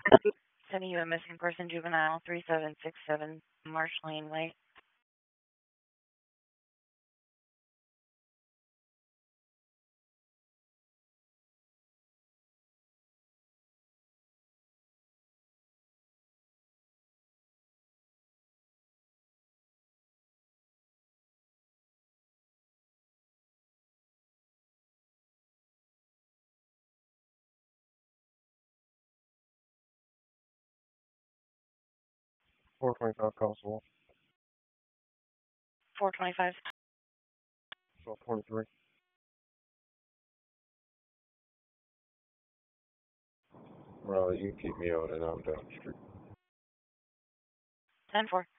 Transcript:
Sending you a missing person juvenile 3767 Marsh Lane Way. 425 Constable. 425. 1223. Riley, you can keep me out and I'm down the street. 10-4.